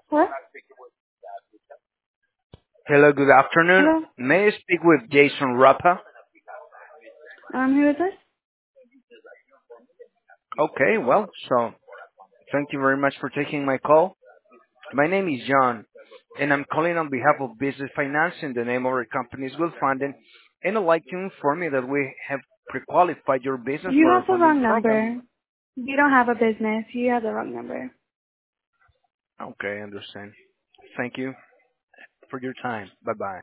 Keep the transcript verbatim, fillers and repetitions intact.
Hello? Hello, good afternoon. Hello? May I speak with Jason Rappa? Um, who is this? Okay, well, so thank you very much for taking my call. My name is John, and I'm calling on behalf of Business Financing. The name of our company is Good Funding, and I'd like to inform you that we have pre-qualified your business You for have our the funding wrong program. number. You don't have a business. You have the wrong number. Okay, I understand. Thank you for your time. Bye-bye.